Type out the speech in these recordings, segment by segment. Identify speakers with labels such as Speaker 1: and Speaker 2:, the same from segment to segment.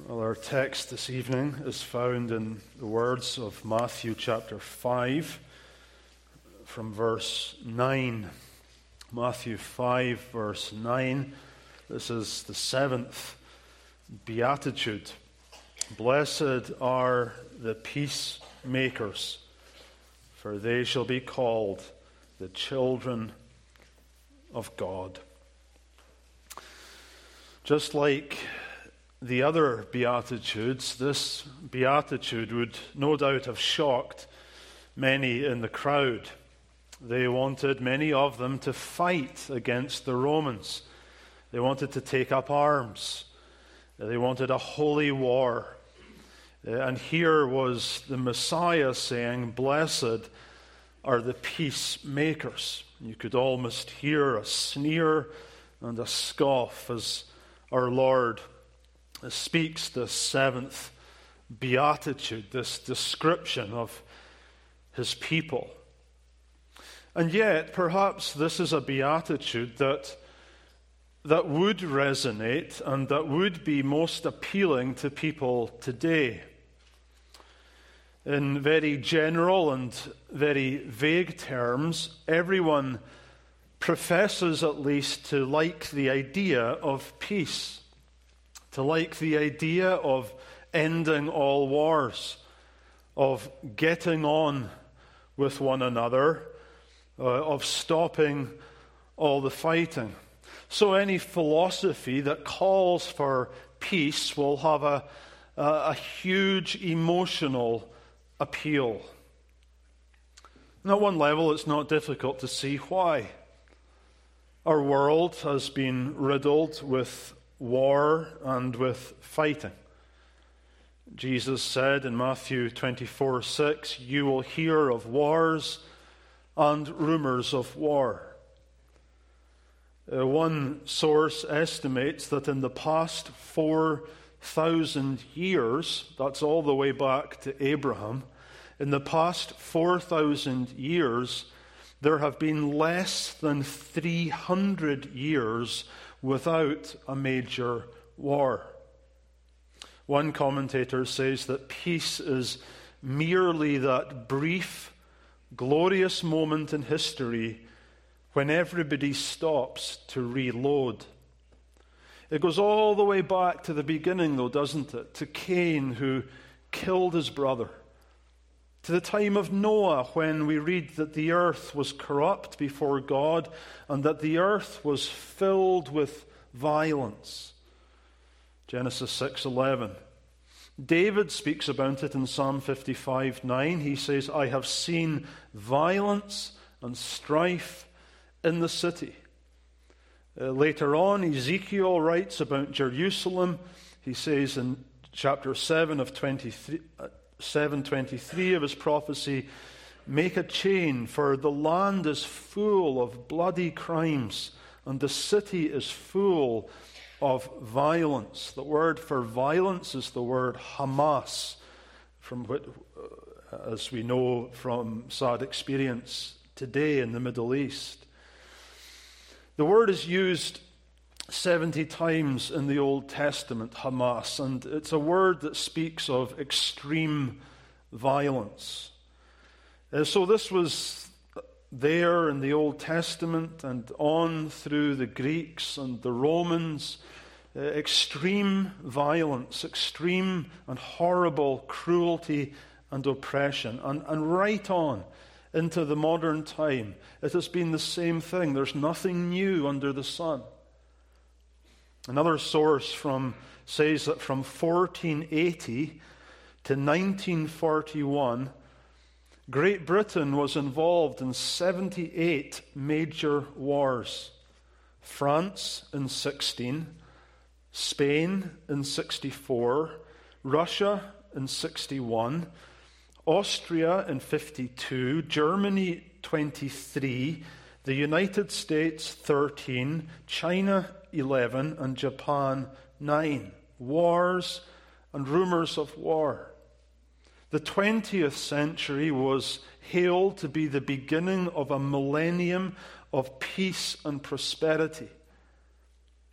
Speaker 1: Well, our text this evening is found in the words of Matthew chapter 5 from verse 9. Matthew 5 verse 9. This is the seventh beatitude. Blessed are the peacemakers, for they shall be called the children of God. Just like the other Beatitudes, this Beatitude would no doubt have shocked many in the crowd. They wanted, many of them, to fight against the Romans. They wanted to take up arms. They wanted a holy war. And here was the Messiah saying, "Blessed are the peacemakers." You could almost hear a sneer and a scoff as our Lord speaks the seventh beatitude, this description of his people. And yet, perhaps this is a beatitude that would resonate and that would be most appealing to people today. In very general and very vague terms, everyone professes at least to like the idea of peace, to like the idea of ending all wars, of getting on with one another, of stopping all the fighting. So any philosophy that calls for peace will have a huge emotional appeal. And at one level, it's not difficult to see why. Our world has been riddled with war and with fighting. Jesus said in Matthew 24:6, "You will hear of wars and rumors of war." One source estimates that in the past 4,000 years, that's all the way back to Abraham, in the past 4,000 years, there have been less than 300 years without a major war. One commentator says that peace is merely that brief, glorious moment in history when everybody stops to reload. It goes all the way back to the beginning, though, doesn't it? To Cain, who killed his brother. To the time of Noah, when we read that the earth was corrupt before God and that the earth was filled with violence. Genesis 6:11. David speaks about it in Psalm 55:9. He says, "I have seen violence and strife in the city." Later on, Ezekiel writes about Jerusalem. He says in chapter 7:23 of his prophecy, "Make a chain, for the land is full of bloody crimes, and the city is full of violence." The word for violence is the word Hamas, from which, as we know from sad experience today in the Middle East. The word is used 70 times in the Old Testament, Hamas, and it's a word that speaks of extreme violence. So this was there in the Old Testament and on through the Greeks and the Romans. Extreme violence, extreme and horrible cruelty and oppression, and right on into the modern time. It has been the same thing. There's nothing new under the sun. Another source says that from 1480 to 1941, Great Britain was involved in 78 major wars. France in 16, Spain in 64, Russia in 61, Austria in 52, Germany 23, the United States 13, China 11, and Japan 9. Wars and rumors of war. The 20th century was hailed to be the beginning of a millennium of peace and prosperity.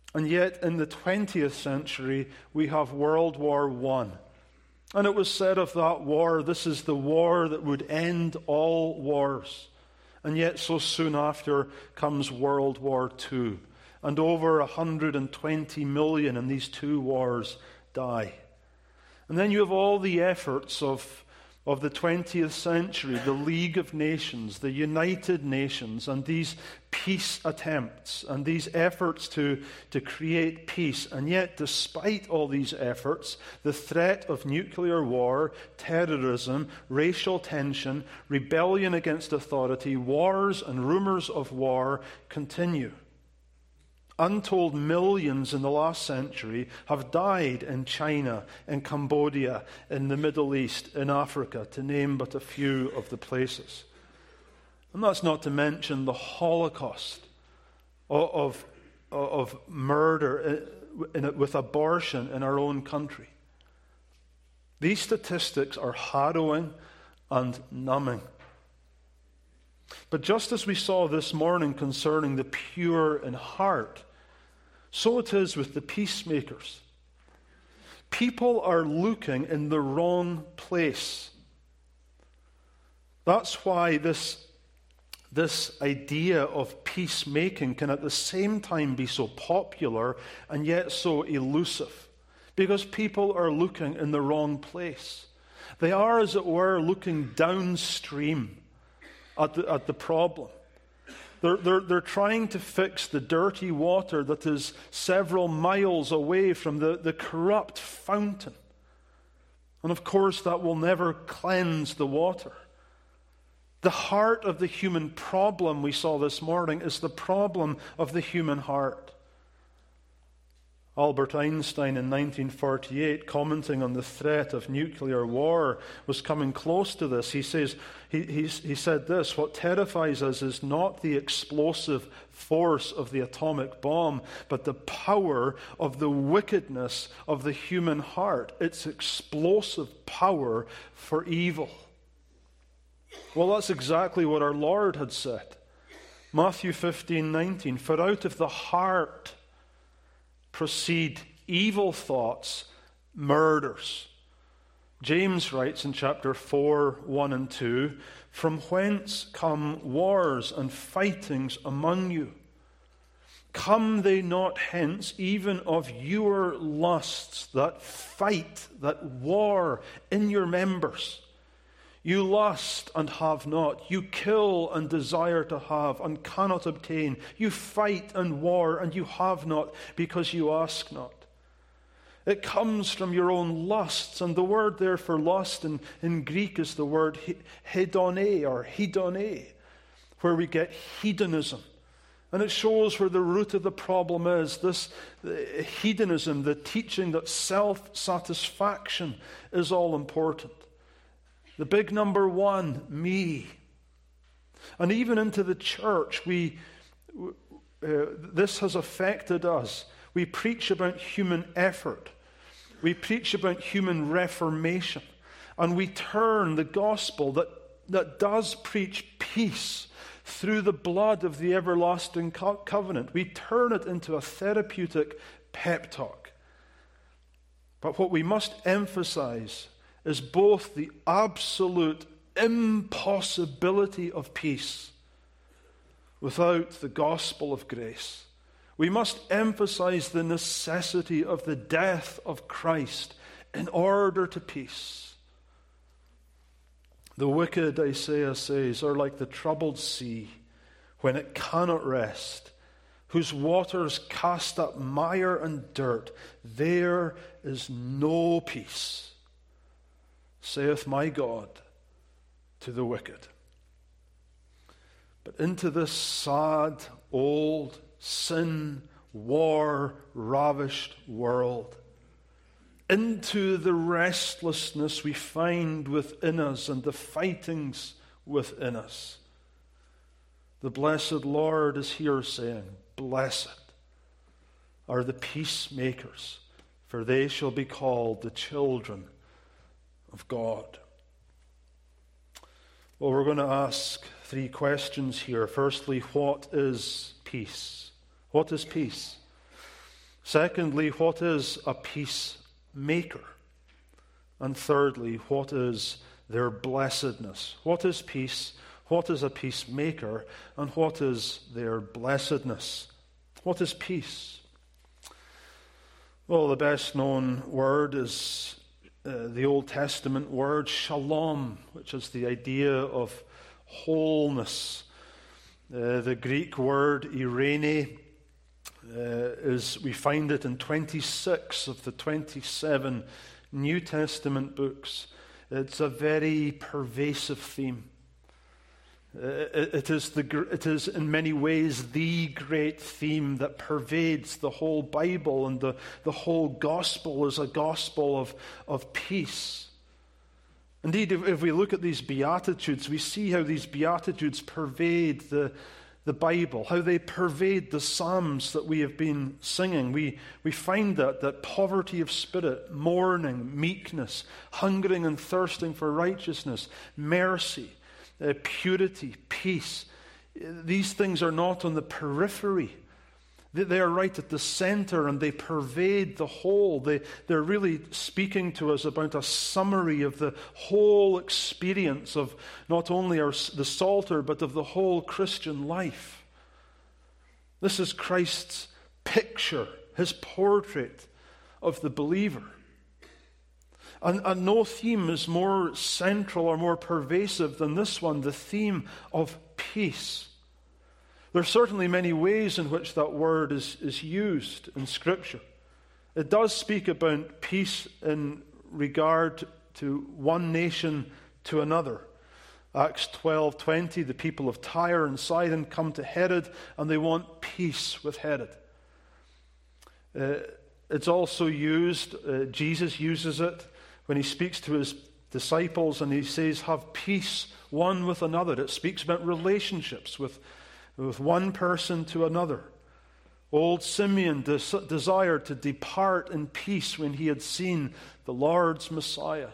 Speaker 1: And yet in the 20th century, we have World War I. And it was said of that war, this is the war that would end all wars. And yet so soon after comes World War II. And over 120 million in these two wars die. And then you have all the efforts of the 20th century, the League of Nations, the United Nations, and these peace attempts and these efforts to create peace. And yet, despite all these efforts, the threat of nuclear war, terrorism, racial tension, rebellion against authority, wars and rumors of war continue. Untold millions in the last century have died in China, in Cambodia, in the Middle East, in Africa, to name but a few of the places. And that's not to mention the Holocaust of murder with abortion in our own country. These statistics are harrowing and numbing. But just as we saw this morning concerning the pure in heart, so it is with the peacemakers. People are looking in the wrong place. That's why this idea of peacemaking can at the same time be so popular and yet so elusive. Because people are looking in the wrong place. They are, as it were, looking downstream at the problem. They're trying to fix the dirty water that is several miles away from the corrupt fountain. And of course, that will never cleanse the water. The heart of the human problem we saw this morning is the problem of the human heart. Albert Einstein in 1948, commenting on the threat of nuclear war, was coming close to this. He said this: what terrifies us is not the explosive force of the atomic bomb, but the power of the wickedness of the human heart, its explosive power for evil. Well, that's exactly what our Lord had said. Matthew 15:19, for out of the heart proceed evil thoughts, murders. James writes in chapter 4, 1 and 2, from whence come wars and fightings among you? Come they not hence even of your lusts that fight, that war in your members? You lust and have not. You kill and desire to have and cannot obtain. You fight and war and you have not because you ask not. It comes from your own lusts. And the word there for lust in Greek is the word hedone or hedone, where we get hedonism. And it shows where the root of the problem is. This hedonism, the teaching that self-satisfaction is all important. The big number one, me. And even into the church, this has affected us. We preach about human effort. We preach about human reformation. And we turn the gospel that does preach peace through the blood of the everlasting covenant. We turn it into a therapeutic pep talk. But what we must emphasize is both the absolute impossibility of peace without the gospel of grace. We must emphasize the necessity of the death of Christ in order to peace. The wicked, Isaiah says, are like the troubled sea when it cannot rest, whose waters cast up mire and dirt. There is no peace, saith my God to the wicked. But into this sad, old, sin, war, ravished world, into the restlessness we find within us and the fightings within us, the blessed Lord is here saying, blessed are the peacemakers, for they shall be called the children of God. Well, we're going to ask three questions here. Firstly, what is peace? What is peace? Secondly, what is a peacemaker? And thirdly, what is their blessedness? What is peace? What is a peacemaker? And what is their blessedness? What is peace? Well, the best known word is the Old Testament word shalom, which is the idea of wholeness. The Greek word eirene we find it in 26 of the 27 New Testament books. It's a very pervasive theme. It is in many ways the great theme that pervades the whole Bible, and the whole gospel is a gospel of peace. Indeed, if we look at these Beatitudes, we see how these Beatitudes pervade the Bible, how they pervade the Psalms that we have been singing. We find that poverty of spirit, mourning, meekness, hungering and thirsting for righteousness, mercy, purity, peace. These things are not on the periphery. They are right at the center, and they pervade the whole. They're really speaking to us about a summary of the whole experience of not only the Psalter, but of the whole Christian life. This is Christ's picture, his portrait of the believer. And no theme is more central or more pervasive than this one, the theme of peace. There are certainly many ways in which that word is used in Scripture. It does speak about peace in regard to one nation to another. Acts 12:20, the people of Tyre and Sidon come to Herod, and they want peace with Herod. It's also used, Jesus uses it when he speaks to his disciples, and he says, have peace one with another. It speaks about relationships with one person to another. Old Simeon desired to depart in peace when he had seen the Lord's Messiah.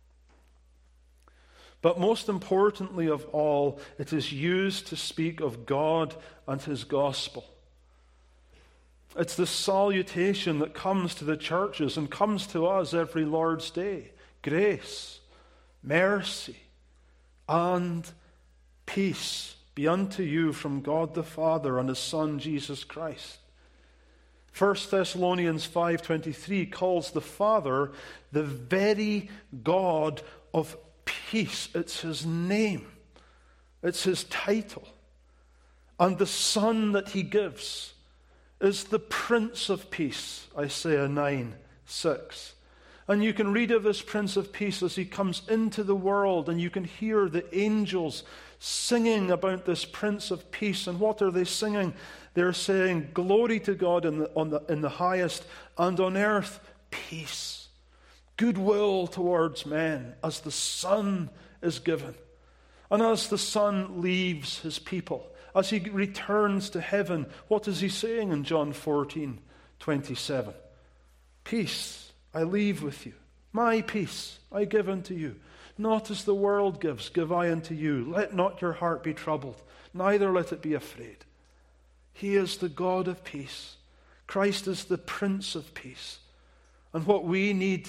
Speaker 1: But most importantly of all, it is used to speak of God and his gospel. It's the salutation that comes to the churches and comes to us every Lord's Day. Grace, mercy, and peace be unto you from God the Father and his Son Jesus Christ. 1 Thessalonians 5:23 calls the Father the very God of peace. It's his name. It's his title. And the Son that he gives is the Prince of Peace, Isaiah 9:6. And you can read of this Prince of Peace as he comes into the world, and you can hear the angels singing about this Prince of Peace. And what are they singing? They're saying, glory to God in the highest, and on earth peace, goodwill towards men, as the Son is given. And as the Son leaves his people, as he returns to heaven, what is he saying in John 14:27? Peace I leave with you. My peace I give unto you. Not as the world gives, give I unto you. Let not your heart be troubled, neither let it be afraid. He is the God of peace. Christ is the Prince of Peace. And what we need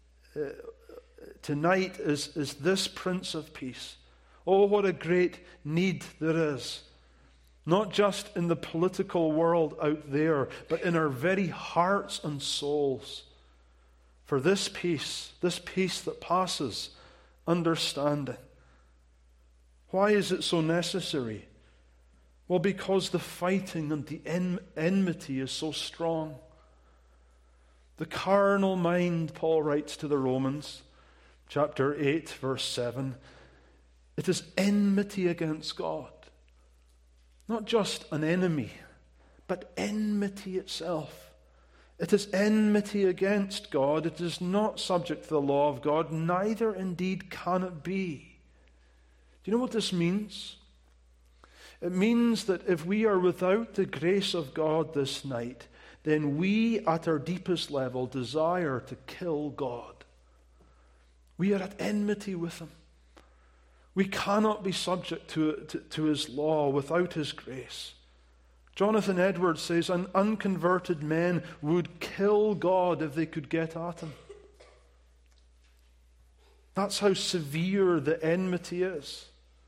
Speaker 1: tonight is this Prince of Peace. Oh, what a great need there is. Not just in the political world out there, but in our very hearts and souls. For this peace that passes understanding. Why is it so necessary? Well, because the fighting and the enmity is so strong. The carnal mind, Paul writes to the Romans, chapter 8, verse 7, it is enmity against God. Not just an enemy, but enmity itself. It is enmity against God. It is not subject to the law of God, neither indeed can it be. Do you know what this means? It means that if we are without the grace of God this night, then we at our deepest level desire to kill God. We are at enmity with him. We cannot be subject to his law without his grace. Jonathan Edwards says, unconverted men would kill God if they could get at him. That's how severe the enmity is.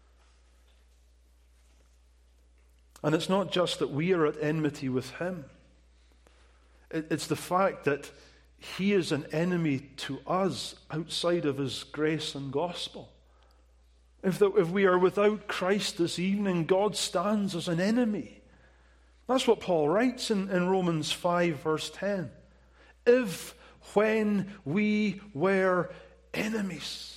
Speaker 1: And it's not just that we are at enmity with him. It's the fact that he is an enemy to us outside of his grace and gospel. If we are without Christ this evening, God stands as an enemy. That's what Paul writes in Romans 5, verse 10. If, when we were enemies.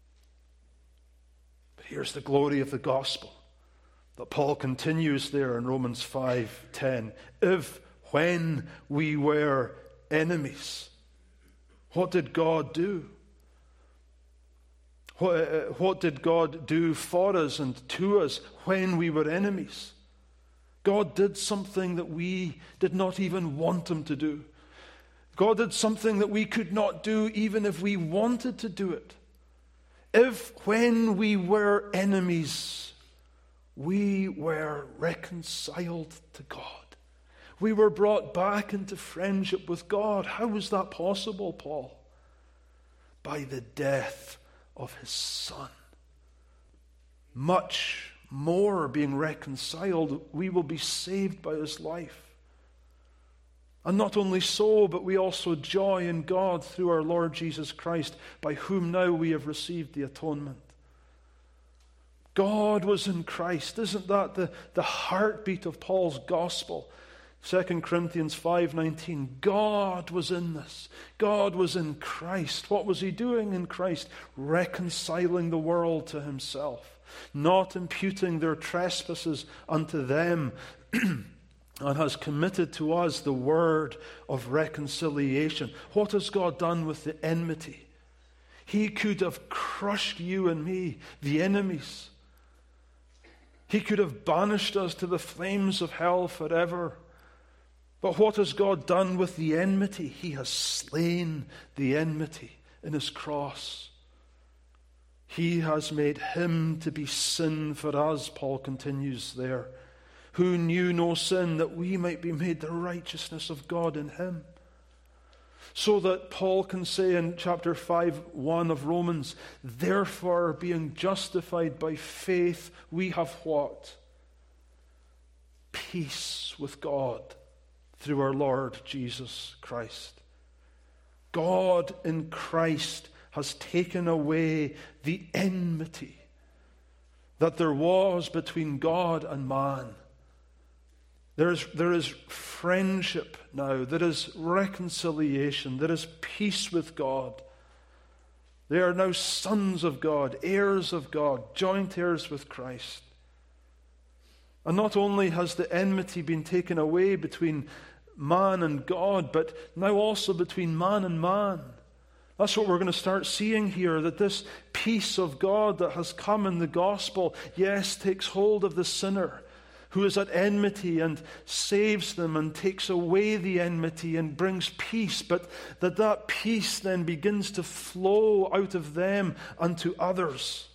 Speaker 1: But here's the glory of the gospel that Paul continues there in Romans 5:10. If, when we were enemies. What did God do? What did God do for us and to us when we were enemies? God did something that we did not even want him to do. God did something that we could not do even if we wanted to do it. If, when we were enemies, we were reconciled to God. We were brought back into friendship with God. How was that possible, Paul? By the death of his Son. Much more being reconciled, we will be saved by his life. And not only so, but we also joy in God through our Lord Jesus Christ, by whom now we have received the atonement. God was in Christ. Isn't that the heartbeat of Paul's gospel? 2 Corinthians 5:19. God was in this. God was in Christ. What was he doing in Christ? Reconciling the world to himself, not imputing their trespasses unto them, and has committed to us the word of reconciliation. What has God done with the enmity? He could have crushed you and me, the enemies. He could have banished us to the flames of hell forever. But what has God done with the enmity? He has slain the enmity in his cross. He has made him to be sin for us, Paul continues there, who knew no sin, that we might be made the righteousness of God in him. So that Paul can say in chapter 5:1 of Romans, therefore, being justified by faith, we have what? Peace with God through our Lord Jesus Christ. God in Christ has taken away the enmity that there was between God and man. There is friendship now. There is reconciliation. There is peace with God. They are now sons of God, heirs of God, joint heirs with Christ. And not only has the enmity been taken away between man and God, but now also between man and man. That's what we're going to start seeing here, that this peace of God that has come in the gospel, yes, takes hold of the sinner who is at enmity and saves them and takes away the enmity and brings peace, but that peace then begins to flow out of them unto others.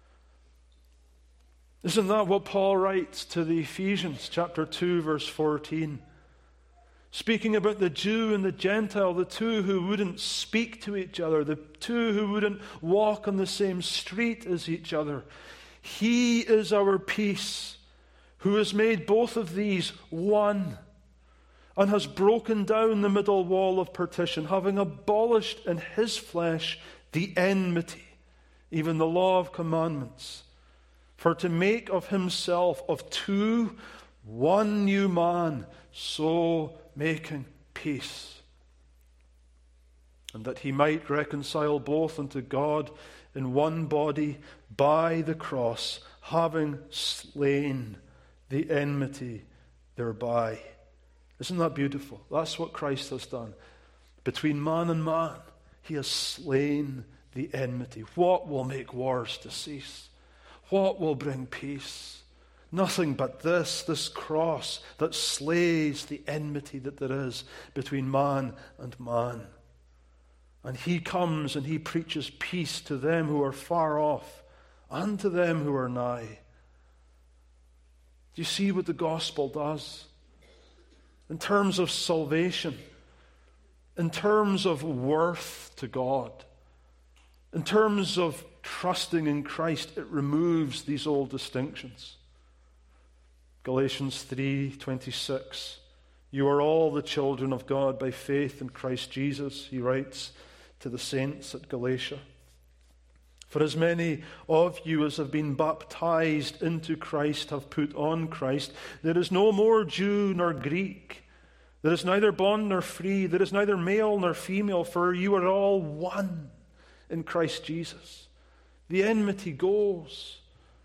Speaker 1: Isn't that what Paul writes to the Ephesians, chapter 2, verse 14? Speaking about the Jew and the Gentile, the two who wouldn't speak to each other, the two who wouldn't walk on the same street as each other. He is our peace, who has made both of these one, and has broken down the middle wall of partition, having abolished in his flesh the enmity, even the law of commandments, for to make of himself of two one new man, so making peace, and that he might reconcile both unto God in one body by the cross, having slain the enmity thereby. Isn't that beautiful? That's what Christ has done. Between man and man, he has slain the enmity. What will make wars to cease? What will bring peace? Nothing but this cross that slays the enmity that there is between man and man. And he comes and he preaches peace to them who are far off and to them who are nigh. Do you see what the gospel does? in terms of salvation, in terms of worth to God, in terms of trusting in Christ, it removes these old distinctions. Galatians 3:26, you are all the children of God by faith in Christ Jesus, he writes to the saints at Galatia. For as many of you as have been baptized into Christ have put on Christ. There is no more Jew nor Greek. There is neither bond nor free. There is neither male nor female, for you are all one in Christ Jesus. The enmity goes.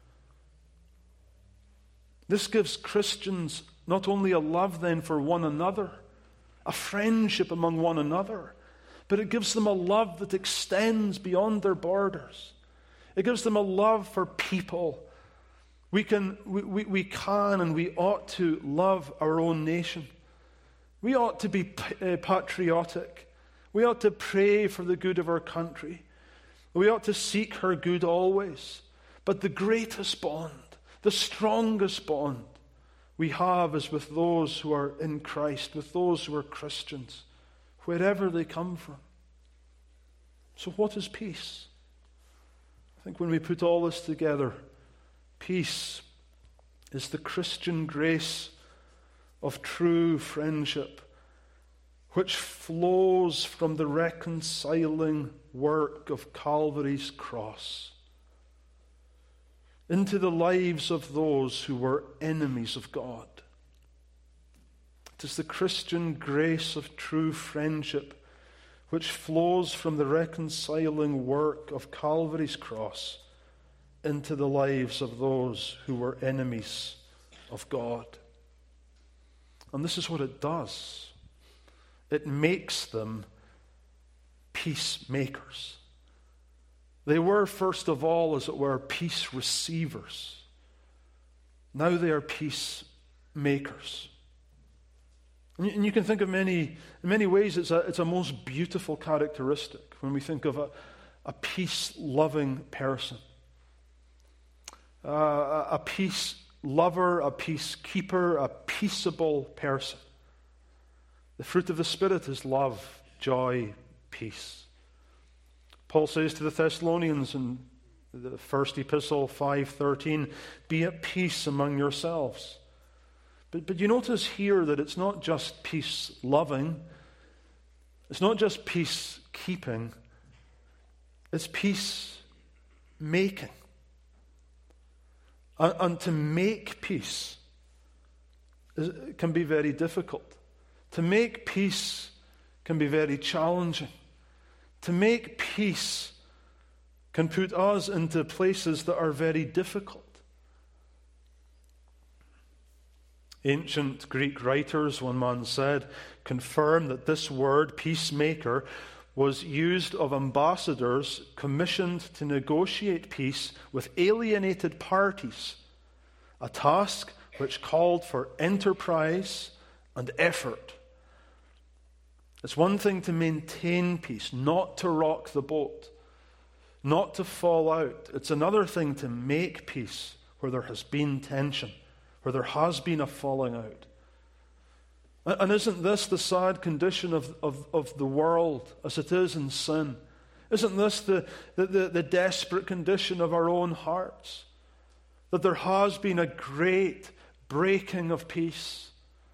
Speaker 1: This gives Christians not only a love then for one another, a friendship among one another, but it gives them a love that extends beyond their borders. It gives them a love for people. We can and we ought to love our own nation. We ought to be patriotic. We ought to pray for the good of our country. We ought to seek her good always. But the greatest bond, the strongest bond we have is with those who are in Christ, with those who are Christians, wherever they come from. So what is peace? I think when we put all this together, peace is the Christian grace of true friendship, which flows from the reconciling work of Calvary's cross into the lives of those who were enemies of God. It is the Christian grace of true friendship which flows from the reconciling work of Calvary's cross into the lives of those who were enemies of God. And this is what it does. It makes them peacemakers. They were, first of all, as it were, peace receivers. Now they are peacemakers. And you can think of in many ways, it's a most beautiful characteristic when we think of a peace-loving person. A peace lover, a peacekeeper, a peaceable person. The fruit of the Spirit is love, joy, peace. Paul says to the Thessalonians in the first epistle, 5:13, be at peace among yourselves. But you notice here that it's not just peace-loving, it's not just peacekeeping, it's peace-making. And to make peace can be very difficult. To make peace can be very challenging. To make peace can put us into places that are very difficult. Ancient Greek writers, one man said, confirm that this word, peacemaker, was used of ambassadors commissioned to negotiate peace with alienated parties, a task which called for enterprise and effort. It's one thing to maintain peace, not to rock the boat, not to fall out. It's another thing to make peace where there has been tension, where there has been a falling out. And isn't this the sad condition of the world as it is in sin? Isn't this the desperate condition of our own hearts? That there has been a great breaking of peace.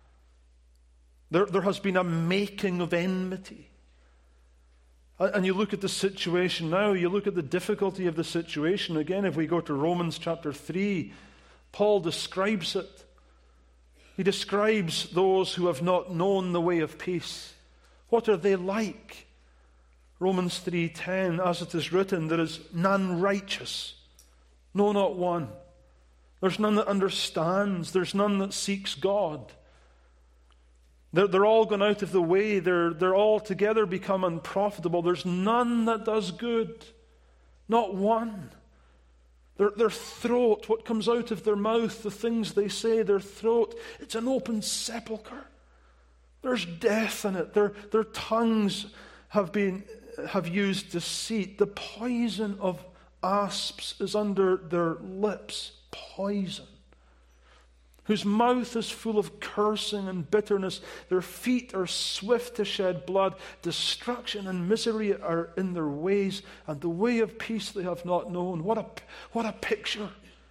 Speaker 1: There has been a making of enmity. And you look at the situation now, you look at the difficulty of the situation. Again, if we go to Romans chapter 3, Paul describes it. He describes those who have not known the way of peace. What are they like? Romans 3:10, as it is written, there is none righteous, no, not one. There's none that understands. There's none that seeks God. They're all gone out of the way. They're all together become unprofitable. There's none that does good, not one. Their throat, what comes out of their mouth, the things they say, their throat, it's an open sepulchre. There's death in it. Their tongues have used deceit. The poison of asps is under their lips. Poison. whose mouth is full of cursing and bitterness. Their feet are swift to shed blood. Destruction and misery are in their ways, and the way of peace they have not known. What a picture.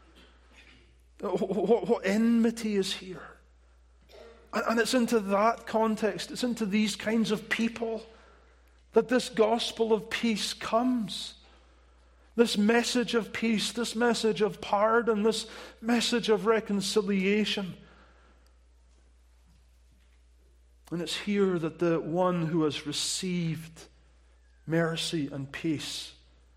Speaker 1: What enmity is here. And it's into that context, it's into these kinds of people that this gospel of peace comes. This message of peace, this message of pardon, this message of reconciliation. And it's here that the one who has received mercy and peace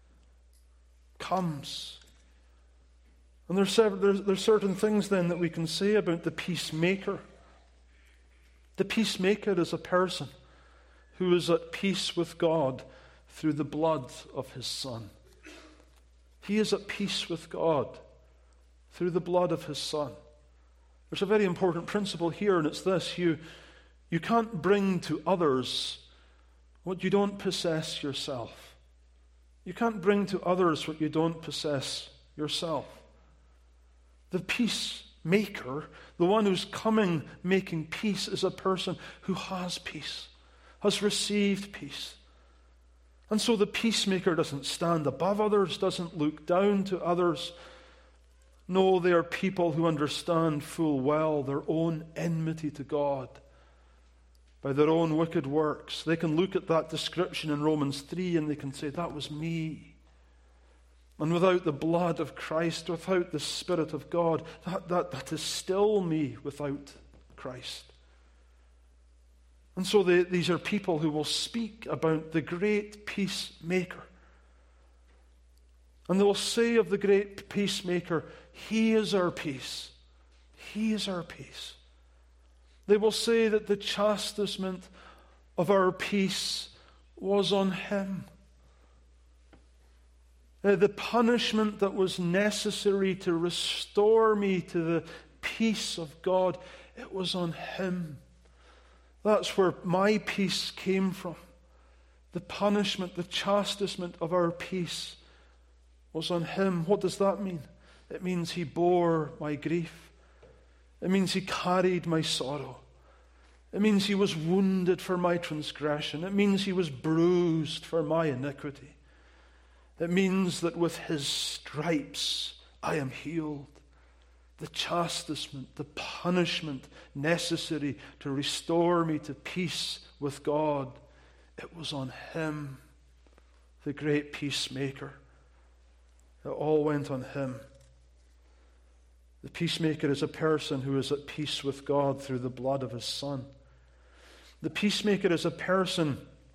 Speaker 1: comes. And there's certain things then that we can say about the peacemaker. The peacemaker is a person who is at peace with God through the blood of his Son. He is at peace with God through the blood of his Son. There's a very important principle here, and it's this. You can't bring to others what you don't possess yourself. You can't bring to others what you don't possess yourself. The peacemaker, the one who's coming making peace, is a person who has peace, has received peace. And so the peacemaker doesn't stand above others, doesn't look down to others. No, they are people who understand full well their own enmity to God by their own wicked works. They can look at that description in Romans 3 and they can say, that was me. And without the blood of Christ, without the Spirit of God, that is still me without Christ. And so these are people who will speak about the great peacemaker. And they will say of the great peacemaker, he is our peace. He is our peace. They will say that the chastisement of our peace was on him. The punishment that was necessary to restore me to the peace of God, it was on him. That's where my peace came from. The punishment, the chastisement of our peace was on him. What does that mean? It means he bore my grief. It means he carried my sorrow. It means he was wounded for my transgression. It means he was bruised for my iniquity. It means that with his stripes I am healed. The chastisement, the punishment necessary to restore me to peace with God, it was on him, the great peacemaker. It all went on him. The peacemaker is a person who is at peace with God through the blood of his Son. The peacemaker is a person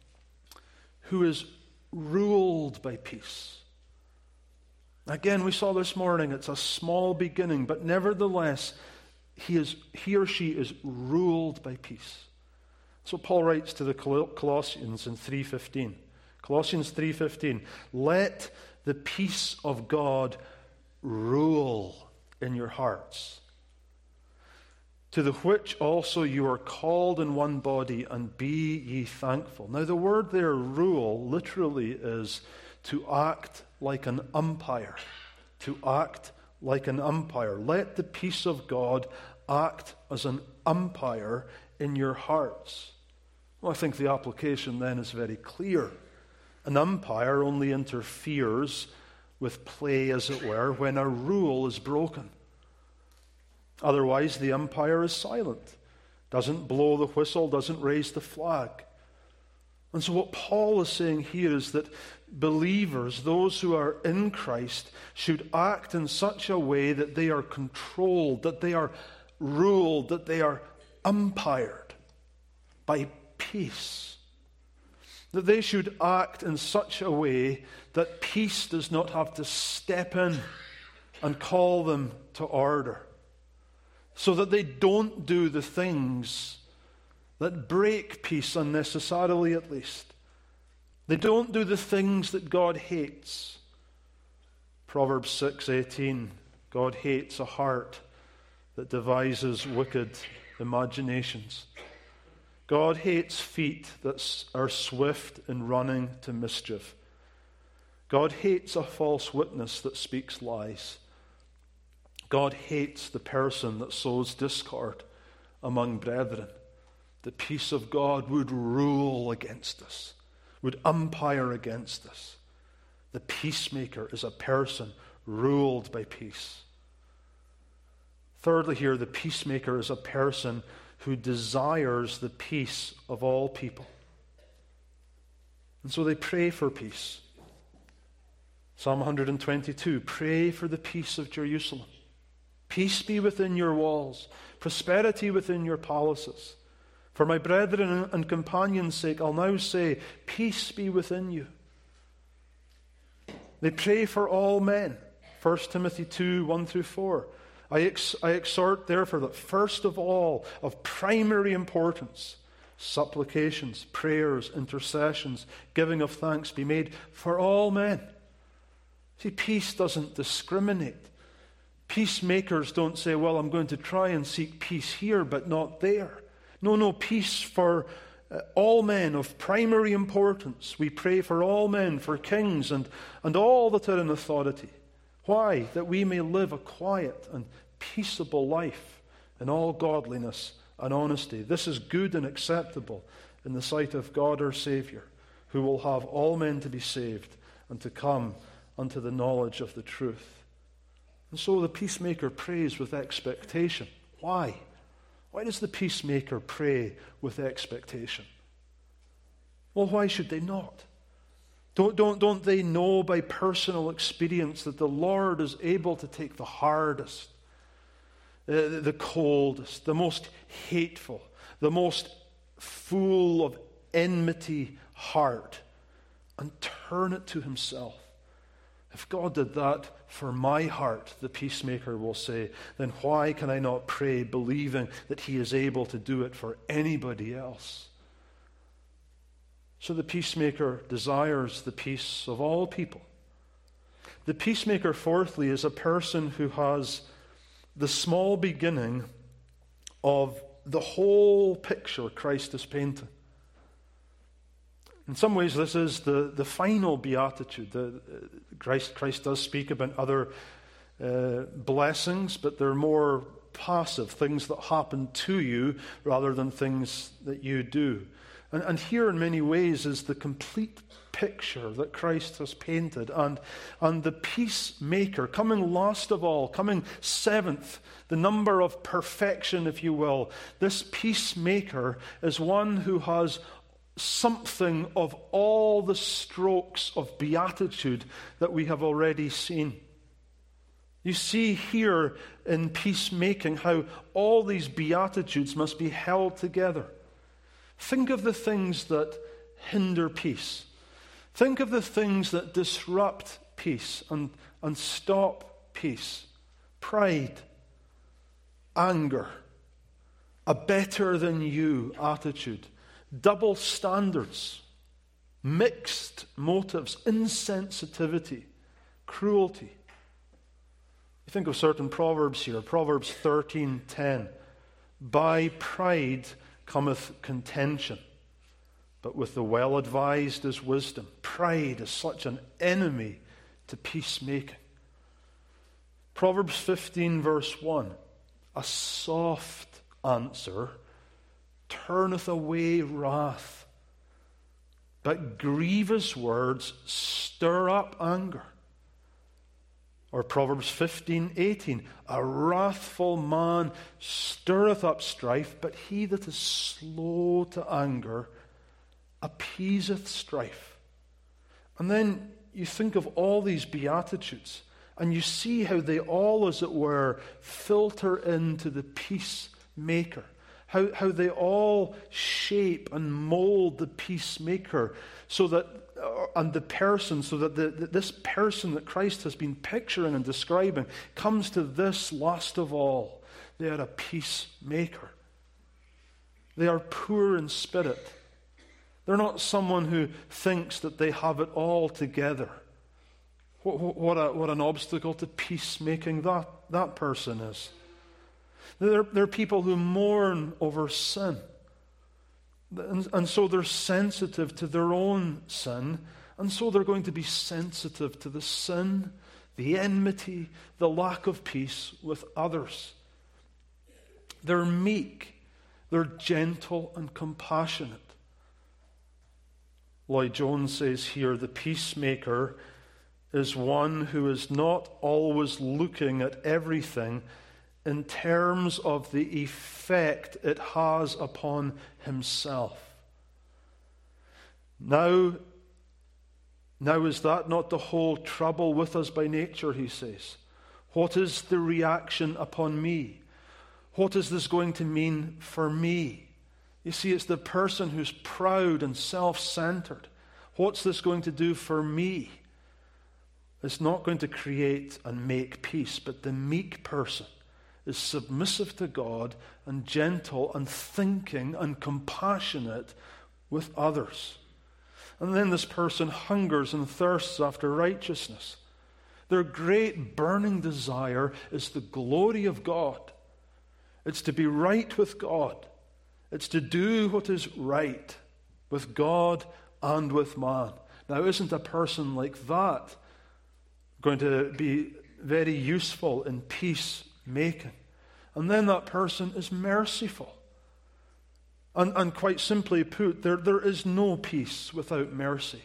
Speaker 1: who is ruled by peace. Again, we saw this morning, it's a small beginning, but nevertheless, he or she is ruled by peace. So Paul writes to the Colossians in 3:15. Colossians 3:15, let the peace of God rule in your hearts, to the which also you are called in one body, and be ye thankful. Now the word there, rule, literally is to act like an umpire. To act like an umpire. Let the peace of God act as an umpire in your hearts. Well, I think the application then is very clear. An umpire only interferes with play, as it were, when a rule is broken. Otherwise, the umpire is silent, doesn't blow the whistle, doesn't raise the flag. And so what Paul is saying here is that believers, those who are in Christ, should act in such a way that they are controlled, that they are ruled, that they are umpired by peace. That they should act in such a way that peace does not have to step in and call them to order. So that they don't do the things that break peace unnecessarily, at least. They don't do the things that God hates. Proverbs 6:18, God hates a heart that devises wicked imaginations. God hates feet that are swift in running to mischief. God hates a false witness that speaks lies. God hates the person that sows discord among brethren. The peace of God would rule against us, would umpire against us. The peacemaker is a person ruled by peace. Thirdly here, the peacemaker is a person who desires the peace of all people. And so they pray for peace. Psalm 122, pray for the peace of Jerusalem. Peace be within your walls, prosperity within your palaces. For my brethren and companions' sake, I'll now say, peace be within you. They pray for all men. 1 Timothy 2, 1 through 4. I exhort, therefore, that first of all, of primary importance, supplications, prayers, intercessions, giving of thanks be made for all men. See, peace doesn't discriminate. Peacemakers don't say, well, I'm going to try and seek peace here, but not there. No, peace for all men of primary importance. We pray for all men, for kings and all that are in authority. Why? That we may live a quiet and peaceable life in all godliness and honesty. This is good and acceptable in the sight of God our Savior, who will have all men to be saved and to come unto the knowledge of the truth. And so the peacemaker prays with expectation. Why? Why does the peacemaker pray with expectation? Well, why should they not? Don't they know by personal experience that the Lord is able to take the hardest, the coldest, the most hateful, the most full of enmity heart and turn it to himself? If God did that for my heart, the peacemaker will say, then why can I not pray believing that he is able to do it for anybody else? So the peacemaker desires the peace of all people. The peacemaker, fourthly, is a person who has the small beginning of the whole picture Christ has painted. In some ways, this is the final beatitude. Christ does speak about other blessings, but they're more passive, things that happen to you rather than things that you do. And here, in many ways, is the complete picture that Christ has painted. And the peacemaker, coming last of all, coming seventh, the number of perfection, if you will, this peacemaker is one who has something of all the strokes of beatitude that we have already seen. You see here in peacemaking how all these beatitudes must be held together. Think of the things that hinder peace. Think of the things that disrupt peace and stop peace. Pride, anger, a better than you attitude, double standards, mixed motives, insensitivity, cruelty. You think of certain proverbs here. Proverbs 13:10. By pride cometh contention, but with the well-advised is wisdom. Pride is such an enemy to peacemaking. Proverbs 15 verse 1. A soft answer turneth away wrath, but grievous words stir up anger. Or Proverbs 15:18, a wrathful man stirreth up strife, but he that is slow to anger appeaseth strife. And then you think of all these beatitudes, and you see how they all, as it were, filter into the peacemaker. How they all shape and mold the peacemaker so that, and the person, so that this person that Christ has been picturing and describing comes to this last of all. They are a peacemaker. They are poor in spirit. They're not someone who thinks that they have it all together. What an obstacle to peacemaking that person is. They're people who mourn over sin. And so they're sensitive to their own sin. And so they're going to be sensitive to the sin the enmity, the lack of peace with others. They're meek, they're gentle and compassionate. Lloyd-Jones says here, the peacemaker is one who is not always looking at everything in terms of the effect it has upon himself. Now is that not the whole trouble with us by nature, he says? What is the reaction upon me? What is this going to mean for me? You see, it's the person who's proud and self-centered. What's this going to do for me? It's not going to create and make peace, but the meek person is submissive to God and gentle and thinking and compassionate with others. And then this person hungers and thirsts after righteousness. Their great burning desire is the glory of God. It's to be right with God. It's to do what is right with God and with man. Now, isn't a person like that going to be very useful in peacemaking? And then that person is merciful. And quite simply put, there is no peace without mercy.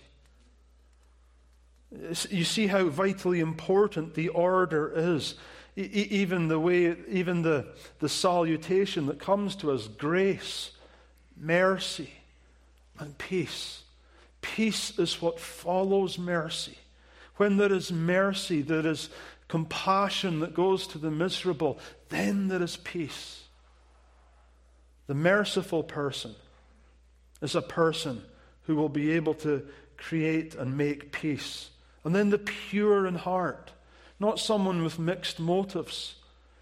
Speaker 1: You see how vitally important the order is. Even the salutation that comes to us, grace, mercy, and peace. Peace is what follows mercy. When there is mercy, there is compassion that goes to the miserable, then there is peace. The merciful person is a person who will be able to create and make peace. And then the pure in heart, not someone with mixed motives.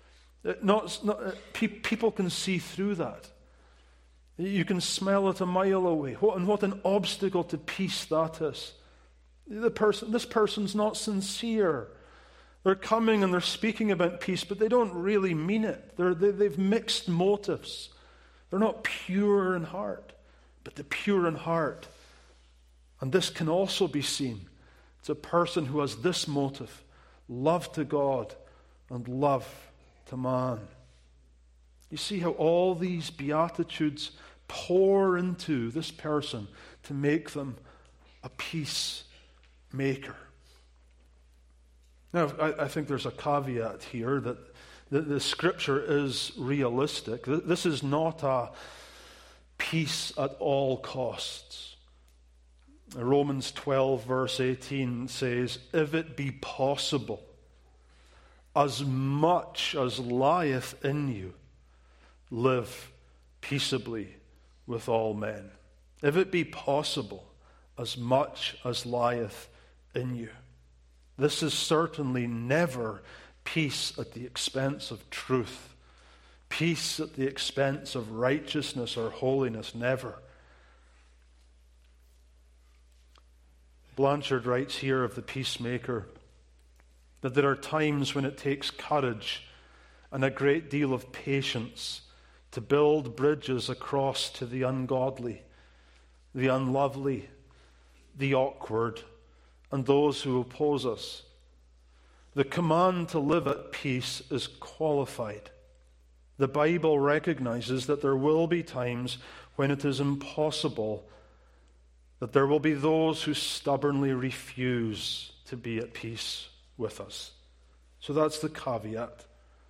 Speaker 1: People can see through that. You can smell it a mile away. What an obstacle to peace that is. This person's not sincere. They're coming and they're speaking about peace, but they don't really mean it. They've mixed motives. They're not pure in heart, but the pure in heart. And this can also be seen. It's a person who has this motive: love to God and love to man. You see how all these beatitudes pour into this person to make them a peacemaker. Now, I think there's a caveat here that the Scripture is realistic. This is not a peace at all costs. Romans 12, verse 18 says, "If it be possible, as much as lieth in you, live peaceably with all men." If it be possible, as much as lieth in you. This is certainly never peace at the expense of truth. Peace at the expense of righteousness or holiness, never. Blanchard writes here of the peacemaker that there are times when it takes courage and a great deal of patience to build bridges across to the ungodly, the unlovely, the awkward, and those who oppose us. The command to live at peace is qualified. The Bible recognizes that there will be times when it is impossible, that there will be those who stubbornly refuse to be at peace with us. So that's the caveat.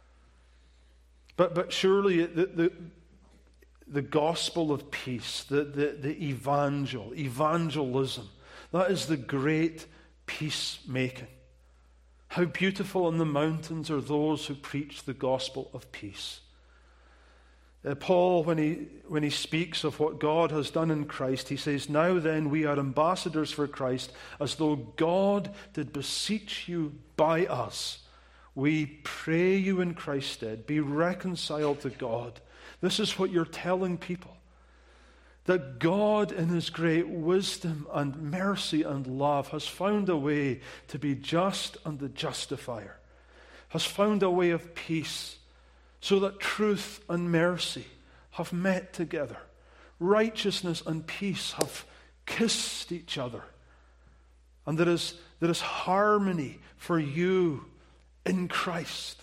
Speaker 1: But surely the gospel of peace, the evangelism, that is the great peacemaking. How beautiful on the mountains are those who preach the gospel of peace. Paul, when he speaks of what God has done in Christ, he says, "Now then we are ambassadors for Christ, as though God did beseech you by us. We pray you in Christ's stead, be reconciled to God." This is what you're telling people. That God, in his great wisdom and mercy and love, has found a way to be just and the justifier, has found a way of peace, so that truth and mercy have met together. Righteousness and peace have kissed each other. And there is There is harmony for you in Christ.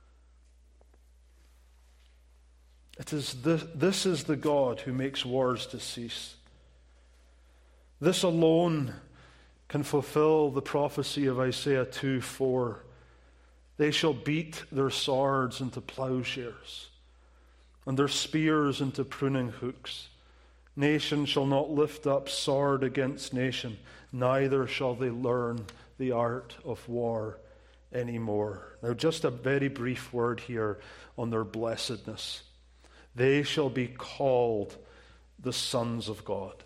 Speaker 1: This is the God who makes wars to cease. This alone can fulfill the prophecy of Isaiah 2:4. They shall beat their swords into plowshares, and their spears into pruning hooks. Nation shall not lift up sword against nation, neither shall they learn the art of war anymore. Now, just a very brief word here on their blessedness. They shall be called the sons of God.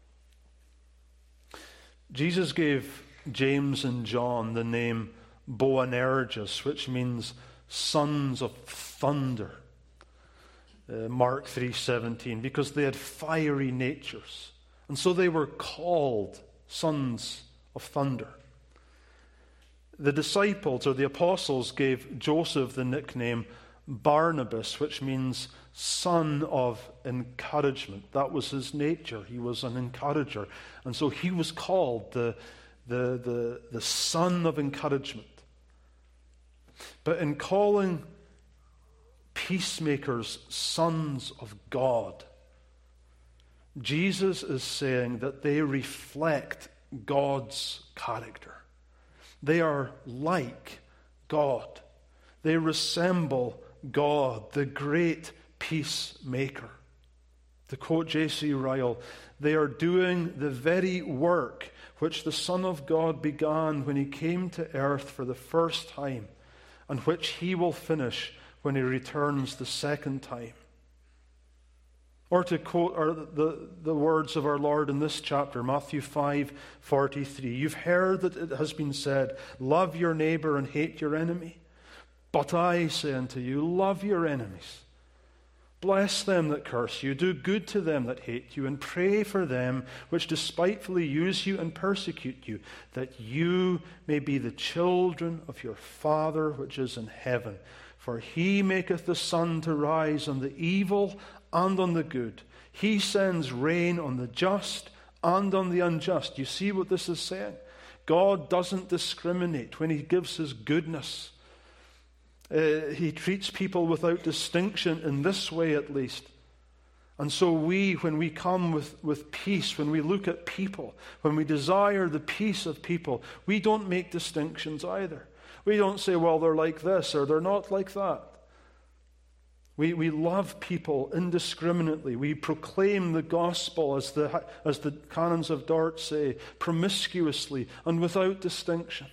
Speaker 1: Jesus gave James and John the name Boanerges, which means sons of thunder. Mark 3:17, because they had fiery natures. And so they were called sons of thunder. The disciples or the apostles gave Joseph the nickname Barnabas, which means son of encouragement. That was his nature. He was an encourager. And so he was called the son of encouragement. But in calling peacemakers sons of God, Jesus is saying that they reflect God's character. They are like God. They resemble God, the great peacemaker. To quote J.C. Ryle, they are doing the very work which the Son of God began when he came to earth for the first time, and which he will finish when he returns the second time. Or to quote the words of our Lord in this chapter, Matthew 5:43, you've heard that it has been said, love your neighbor and hate your enemy. But I say unto you, love your enemies. Bless them that curse you, do good to them that hate you, and pray for them which despitefully use you and persecute you, that you may be the children of your Father which is in heaven. For he maketh the sun to rise on the evil and on the good. He sends rain on the just and on the unjust. You see what this is saying? God doesn't discriminate when he gives his goodness. He treats people without distinction in this way at least. And so when we come with peace, when we look at people, when we desire the peace of people, we don't make distinctions either. We don't say, well, they're like this or they're not like that. We love people indiscriminately. We proclaim the gospel, as the canons of Dort say, promiscuously and without distinction.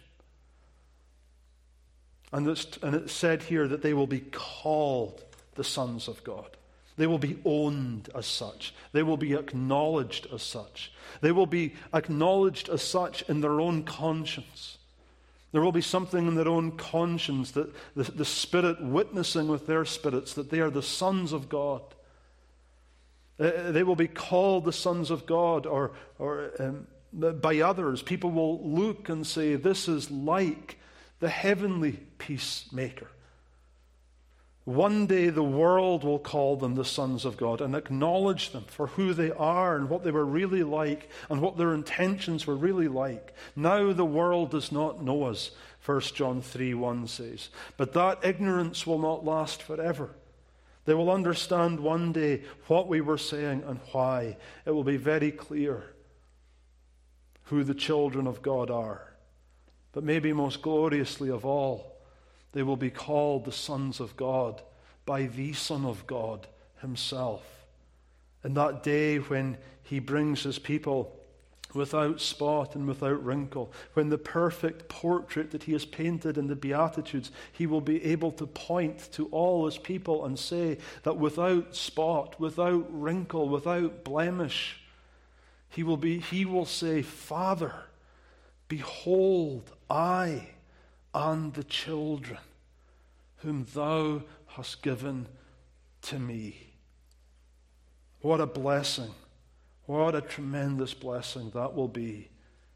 Speaker 1: And it's said here that they will be called the sons of God. They will be owned as such. They will be acknowledged as such. They will be acknowledged as such in their own conscience. There will be something in their own conscience, that the Spirit witnessing with their spirits that they are the sons of God. They will be called the sons of God, or by others. People will look and say, this is like the heavenly peacemaker. One day the world will call them the sons of God and acknowledge them for who they are and what they were really like and what their intentions were really like. Now the world does not know us, 1 John 3:1 says. But that ignorance will not last forever. They will understand one day what we were saying and why. It will be very clear who the children of God are. But maybe most gloriously of all, they will be called the sons of God by the Son of God himself. In that day when he brings his people without spot and without wrinkle, when the perfect portrait that he has painted in the Beatitudes, he will be able to point to all his people and say that without spot, without wrinkle, without blemish, he will say, Father, behold, I and the children whom thou hast given to me. What a blessing. What a tremendous blessing that will be.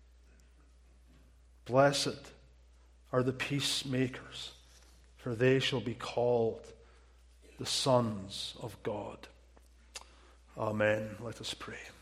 Speaker 1: Blessed are the peacemakers, for they shall be called the sons of God. Amen. Let us pray.